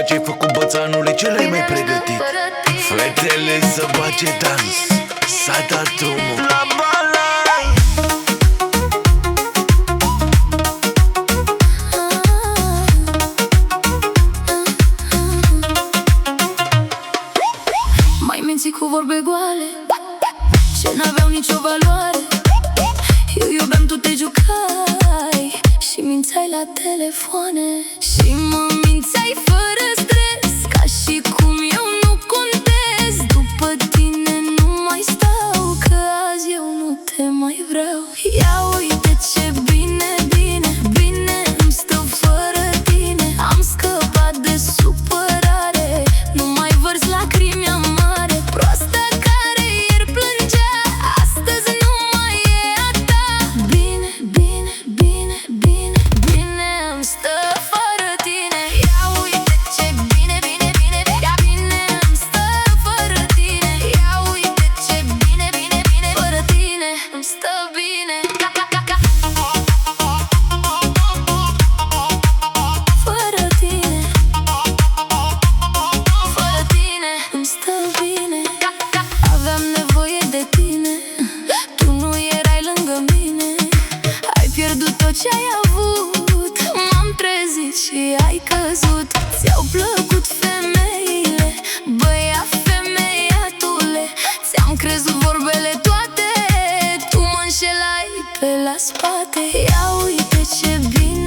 ce-ai făcut, bățanule, ce l-ai mai pregătit? Fetele să bage dans, s-a dat drumul la balai. M-ai mințit cu vorbe goale ce n-aveau nicio valoare. Eu iubeam, tu te jucai și mințeai la telefoane. Și mă mințeai fără stres, ca și cum eu nu contez. După tine nu mai stau, că azi eu nu te mai vreau. Ia uite ce bine, bine, bine îmi stă fără tine. Am scăpat de supărare, nu mai vărs lacrimi amare. Proasta care ieri plângea, astăzi nu mai e a ta. Bine, bine, bine, bine, bine îmi stă fără tine. Ia uite ce bine, bine, bine, bine îmi stă fără tine. Ia uite ce bine, bine, bine, fără tine îmi stă bine. Fără tine, fără tine îmi stă bine. Aveam nevoie de tine, tu nu erai lângă mine. Ai pierdut tot ce ai avut, m-am trezit și ai căzut. Ți-au plăcut femeile, băiat, femeiatule. Ți-am crezut vorbele toate, tu mă înșelai pe la spate. Ia uite ce bine,